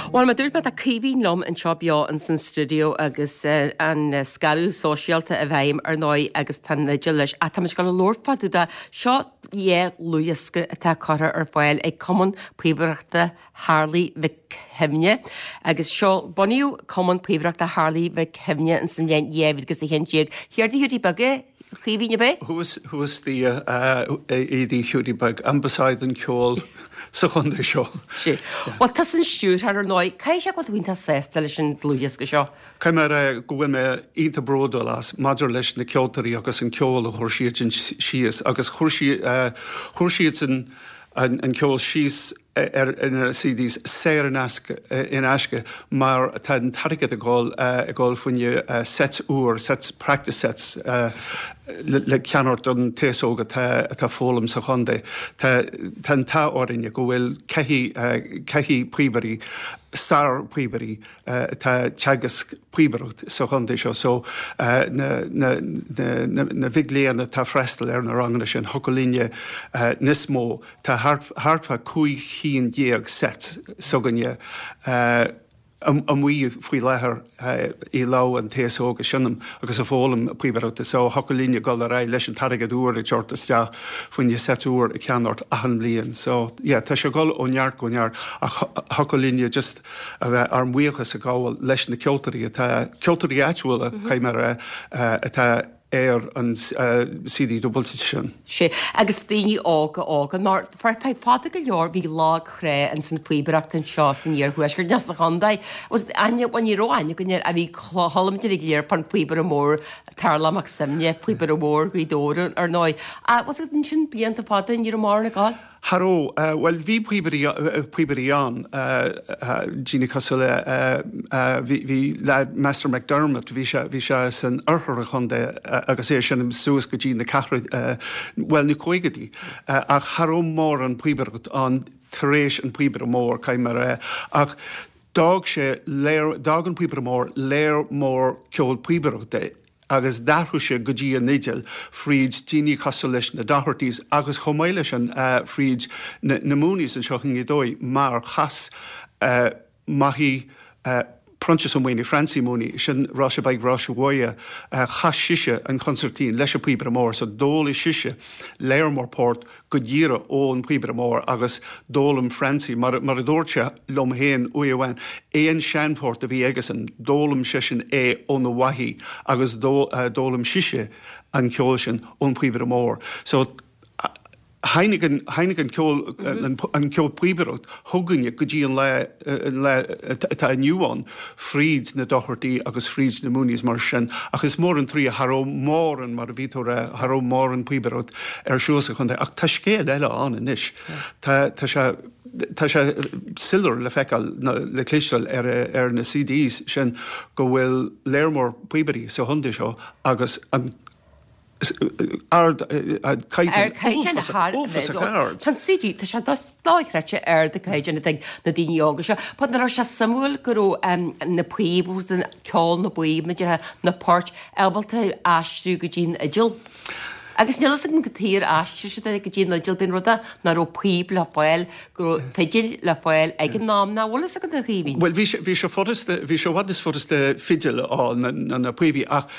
Well, ma dúirt me a cíhín lom an seo beo an san studio agus an scarú sóisialta a bhaim ar nói agus tan nigil leis a tá go lórfaú da seo é luasca atá cara ar fáil ag cuman príomhreachta Harley Vic Himne agus seo boniu cuman príomhreachta Harley Vic Himne an san bhéin éhid agus i hen diag. Hiar di hiúdi bage? Cíhín be? Who was the Hughie Bug ambassador and Kjol Secondary show? What doesn't shoot her annoy? Kaisha got winter says television Luyaska show. Camera go me eat the broad las Madrelish the Kjolteri agus and Kjol Horshiet she is agus Horshiet and Kjol she's in CDs Sarah in Aske maar tan target a goal when you sets practice sets le cannot done tesoga ta folum sa honde tan ta orin you go will kehi priberi sar priberi ta chagas priberut sa honde so na vigliana ta frestel na ranganishin hokolinje nismo ta hartfa kui hien diag sets soganje we free leher I law and TSO shunnum agus a fólum príberta so hokolíne golarei leis an targadúr a chortastea when you set úr a canort ahan blian so yeah tá se gol onjar a hokolíne just ar muochas a gáil leis na Kjolteri actual caiimar an CD dubultation. She agus daoine ága mar farpa fáda go leor bhí lá chré an san faoibeachta an seo san níor chuis gur deas a chundaid was aine bhain í roiine gonne a bhí cholamte ag léir pan faoibar mór tarlamach samne faoibar mór go dóra ar nói. Was it sin blianta fáda in níor mar na gáil? Haró, well, vi Piberian, Gina Castle, vi lad Master McDermott, vi san urhar chunde agus é sin suas go Gina Cahra, well, nu coigadi, ach haró mór an Piberot an Thresh an Piber mór caimar, ach dag an Piber mór, léir mór ceol Piberot agus darhuise godí a nigel fríd Gini Castle na dahortís agus chomáiles an fríd na múnis an seochin I dói mar chas mahi Pronchas an Wayne Francie Mooney, sin Rasha Bag Rasha Waya, chas shisha and concertine, lesha Pibramore, so dole shisha, Lairmore Port, Goodyear own Pibramore, agus dolum Francie, Maradorcha, Lom Hain, Uyawan, Ayan Shanport, the Viegason, dolum shishin on the Wahi, agus dolum shisha and Kjolshin on Pibramore. So Heineken Kjol and Kjol Priberot, Hogunje, Gujian ta new one, Frieds na Doherty, agus Frieds na Moonies Marshan, agus more and three Haro more and Marvitor, Haro more and Priberot, Shosa Hunde, Ach Tashke Ella on and Nish, Tasha Siller le fecal le clishal na CDs, Shen go will Lairmore Priberi, so Hunde show, agus Tan CD tá se láithreite de caiidirna na daoine ága seo, Pad na se samúil gurú na príomhús na ceáil na buí me na páirt ebalta aistú go dtín idil. Agus nelas go tír aiste se go dtín idil bin ruda na ró príomh le fáil gur fidil le fáil ag an nám na bhlas a go na chihín. Well, vi se wat is forste fidil na príomhí ach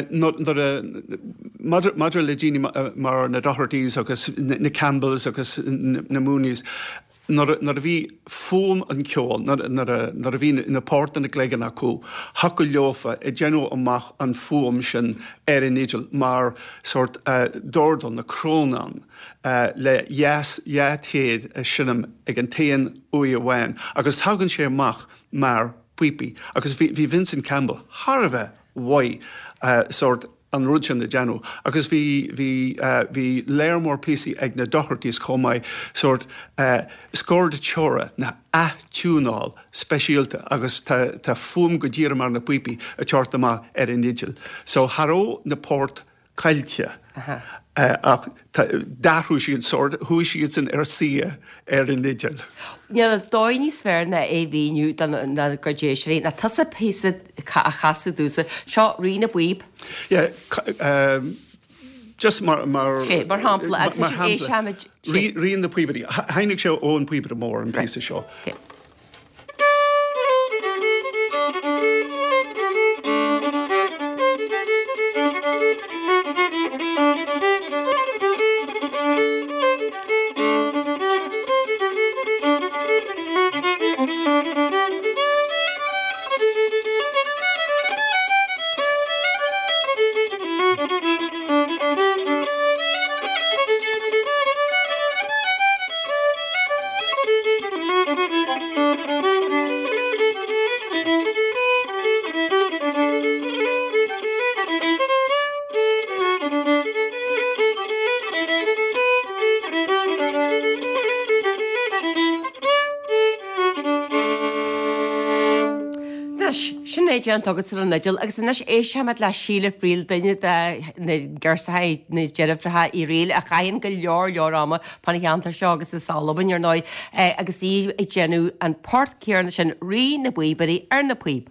Madra le Gini mar na Dohertys agus na Campbells agus na Moonies Nor vi fóm an ceol, nor vi na port an glegan acu, hacu leofa e genu amach an fóm sin in nigel, mar sort dordon na cronan le yathead sinam ag an tean ui awen, agus tagan sé amach mar puipi, agus vi Vincent Campbell, harve wai sort an rudjan na janu, agus vi Lairmore PC ag na Dohertys comai sort scored chora na tunal specialta agus ta fum godíra mar na puipi a charta ma in nigel. So haro na port cailtia. Ach darú siad sort hu siad an sia in nigel. Ja dáinní sfr na éhíú na graduation na tas a písa a chaú dúsa seo ri na buib. Yeah, just mar hampla ri na puibri. Heinig seo ón puibri mór an písa seo. sin éan tugad sa nigil, agus inis é seamad le síle fríil daine ggursaid na jeirifrathe I réil a chaon go leorama panna cheantar seo agus is salaban ar 9 agus í I genú an páirt céarna sin rí na buibarí ar na puib.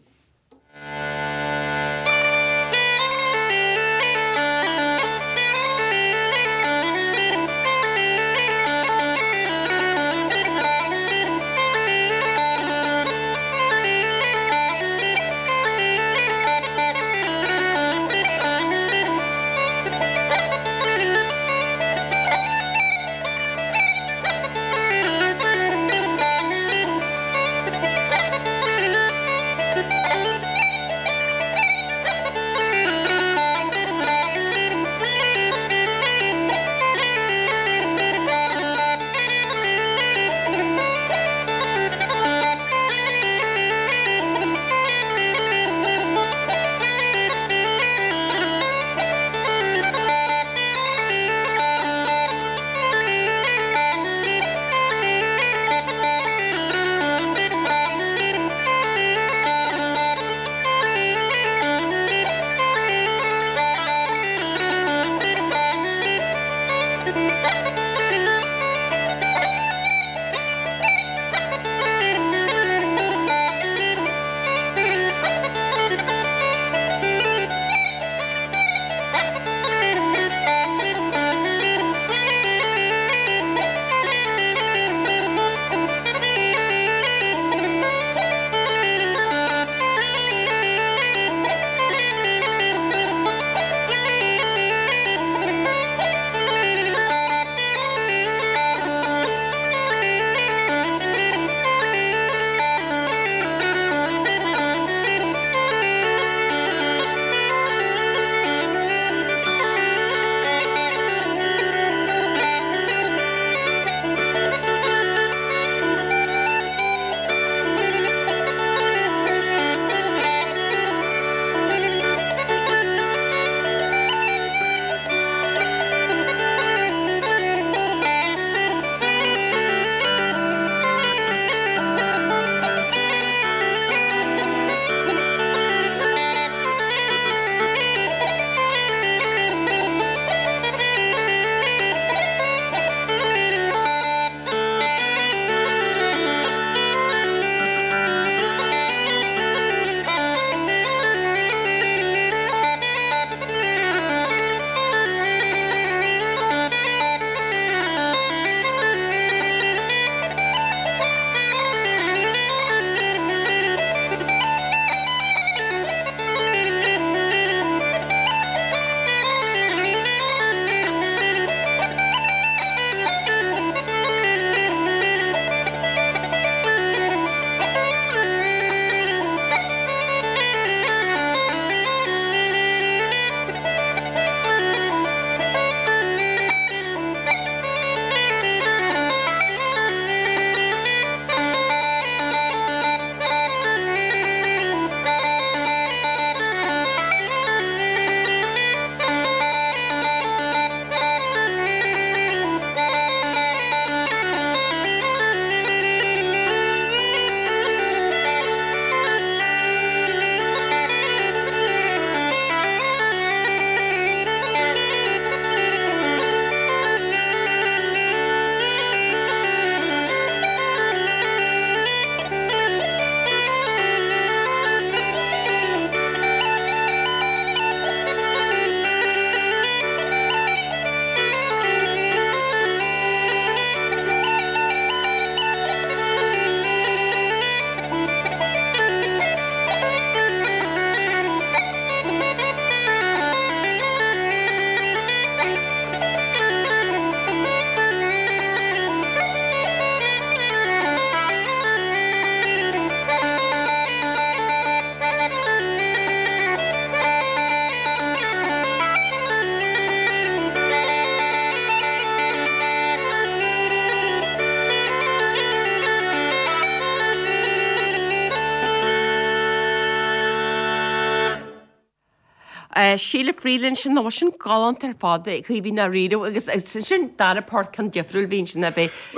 Síle frílinn sin ná sin galant ar fáda chu bhí na riú agus sin dar apát can difriúil bhín sin a bheith.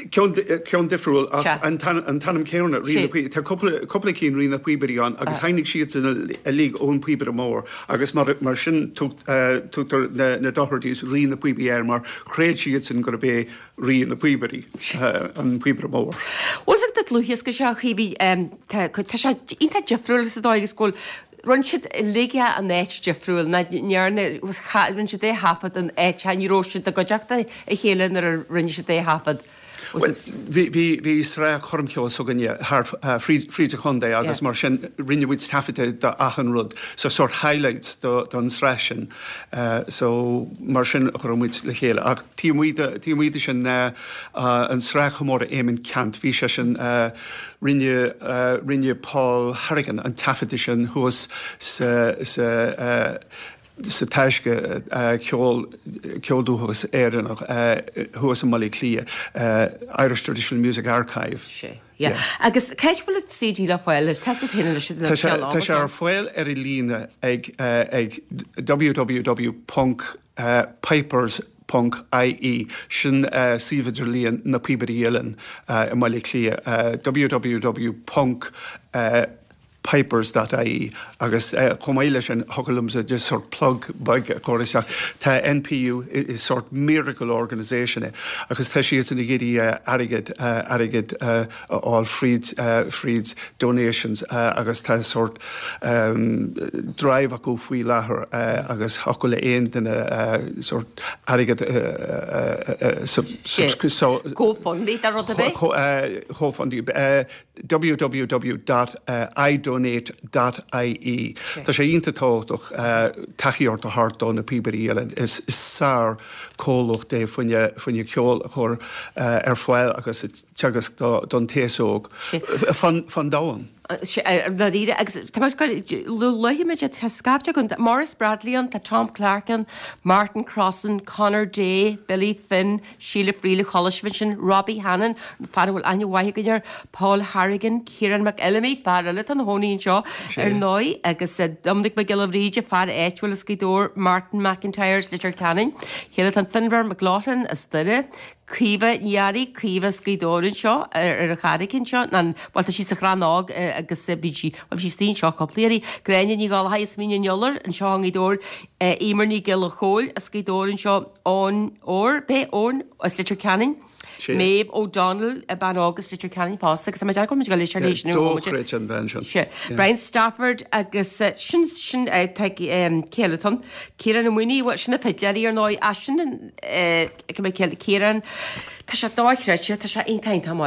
ceann difriúil an tanam céanna ri tá coppla cín rina puiberíán agus hainnig siad in a lí ón puibre mór agus mar sin tugtar na dohartíos rina puibeir mar chréad siad sin go bé ri na puiberí an puibre mór. Wasach dat luhias go seo chibí tá sé ínta defriúil sa dáig scóil run siad léige an éit defriúil na nearna run si dé hafad an éit a níró siad a godeachta a chélan ar rinne si dé hafad. Bhí srá chum ceol so gnne fríide chundé agus mar sin rinnehuiid tafite de achan rud, so sort highlights don srásin so mar sin chumid le chéile. Ach tímuide sin an srá chumór éiminn cant, bhí se sin rinne Paul Harrigan an tafite sin thuas sa teisce ceolúthas éannach thuas an malí clia Irish Traditional Music Archive. Agus céit bhfuil CD le fáil is tas go hinine si Tá sé ar fáil ar I líne ag www.pipers.ie sin sífaidir líon na piberielen I malí clia www.pipers.ie agus chomáile sin hogalumsa just sort plug bag choirisa tá NPU is sort miracle organisation agus tá siad in géirí airgid all Freed's donations agus tá sort drive a go faoi láthair agus hocail le aon duna sort airgid GoFundMe dar rud a bheith? GoFundMe www.idonate.ie Tá sé ionta táach taíart a hartá na piberíelen is sár cólacht é funne ceol chur ar fáil agus teagas don téasóg fan dáhan. Luimiid a scafte gon Morris Bradleyan, tá Tom Clarkin, Martin Crossan, Conor Day, Billy Finn, Sheila Freely, Hollisvision, Robbie Hannon, Fadhfuil Anya Wahiganer, Paul Harrigan, Kieran McElemy, Barrellet an Honey Shaw, Noi, agus Dominic McGillivray, Fad Etchwell, Skidor, Martin McIntyre, Litcher Canning, Hillett an Finver McLaughlin, Astilla, Críomh Niari, Críomh Scrídórin seo ar a charicin seo, nan bhilta si sa chránág agus bídí, bhil si stín seo coplaí, Gréine ní gáil haas míne neolar an seo í dór Émar ní gil a chóil a Scrídórin seo ón as Litcher Canning. Maeve O'Donnell a ban August Litcher Canning fásta agus go go Litcher Brian Stafford agus sin céalaton Kieran na muoine sinna pedleí ar ná as sin Kieran tá sé dáithreite tá sé intainta